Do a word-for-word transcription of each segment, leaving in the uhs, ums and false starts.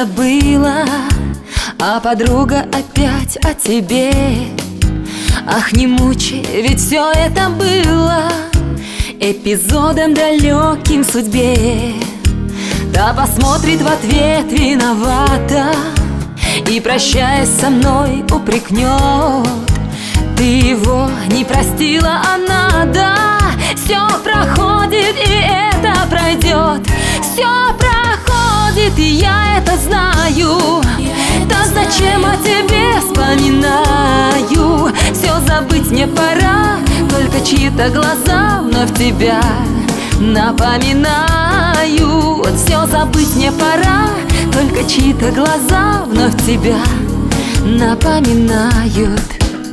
забыла, а подруга опять о тебе. Ах, не мучай, ведь все это было эпизодом далеким в судьбе. Да посмотрит в ответ виновата и, прощаясь со мной, упрекнет: ты его не простила, а надо. Все проходит, и это пройдет. Все проходит, и я это знаю. Так зачем о тебе вспоминаю? Все забыть мне пора, только чьи-то глаза вновь тебя напоминают. Все забыть мне пора, только чьи-то глаза вновь тебя напоминают.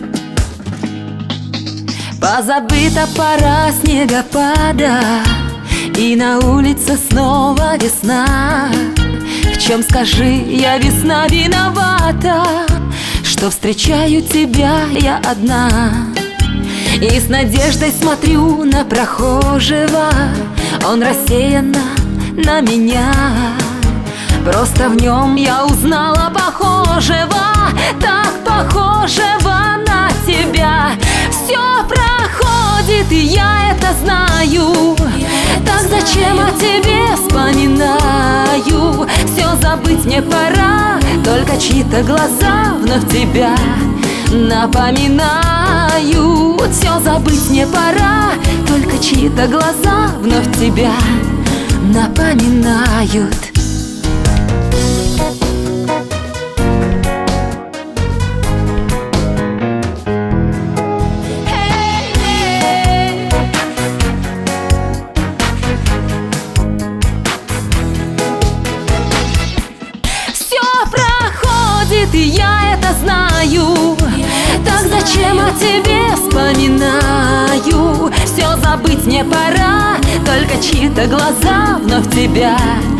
Позабыта пора снегопада, и на улице снова весна. В чем, скажи, я, весна, виновата, что встречаю тебя я одна? И с надеждой смотрю на прохожего, он рассеянно на меня. Просто в нем я узнала похожего, так похожего на тебя. Все проходит, и я это знаю. Так зачем о тебе вспоминаю? Все забыть мне пора, только чьи-то глаза вновь тебя напоминают. Все забыть мне пора, только чьи-то глаза вновь тебя напоминают. И я это знаю. Так зачем о тебе вспоминаю? Все забыть мне пора, только чьи-то глаза вновь тебя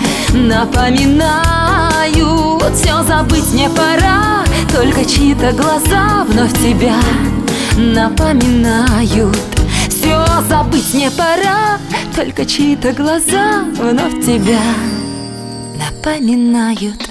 напоминают. Все забыть мне пора, только чьи-то глаза вновь тебя напоминают. Все забыть мне пора, только чьи-то глаза вновь тебя напоминают.